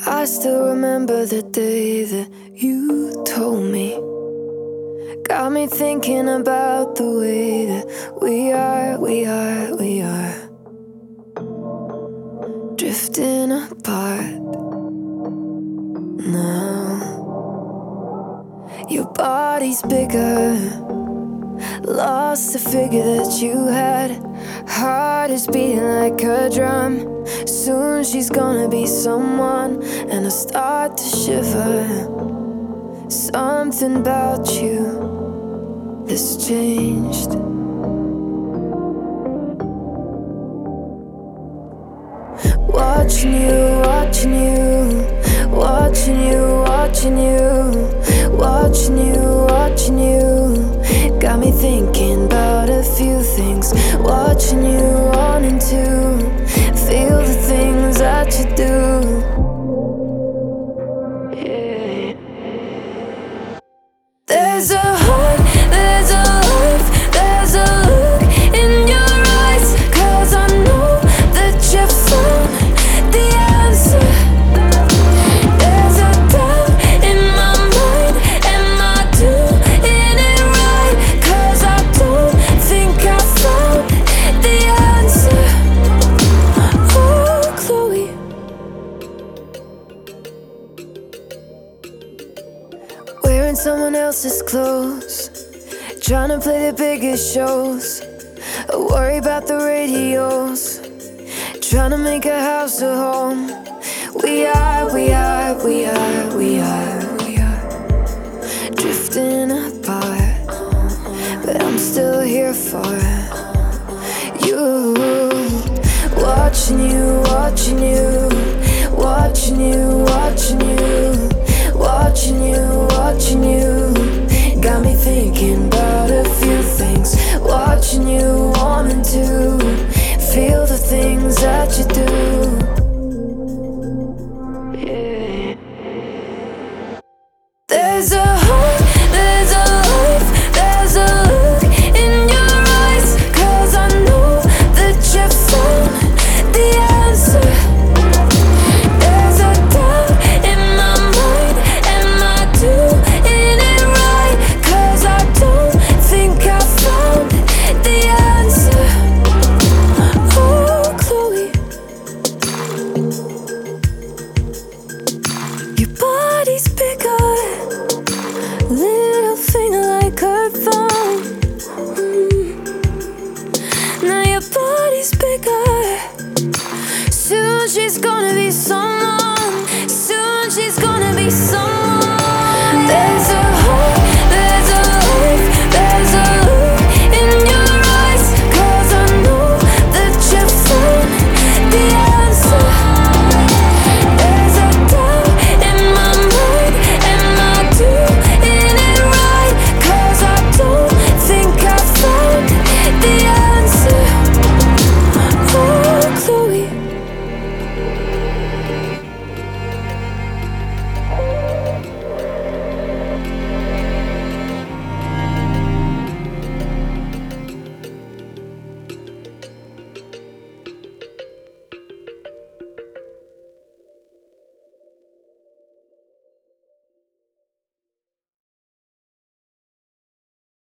I still remember the day that you told me. Got me thinking about the way that we are drifting apart now. Your body's bigger, lost the figure that you had. Heart is beating like a drum. Soon she's gonna be someone, and I start to shiver. Something about you has changed. Watching you, watching you, watching you, watching you, watching you, watching you. Got me thinking about a few things. Watching you, wanting to feel the things that you do. Yeah. There's a heart, there's a life, there's a look in your eyes. 'Cause I know that you found the answer. There's a doubt in my mind, am I doing it right? 'Cause I don't think I found the answer. Oh, Chloe, wearing someone else's clothes, trying to play the biggest shows. I worry about the radios, trying to make a house a home. We are drifting apart, but I'm still here for you. Watching you, watching you, watching you, watching you, watching you, watching you. Got me thinking about a few things. Watching you, wanting to feel the things that you do.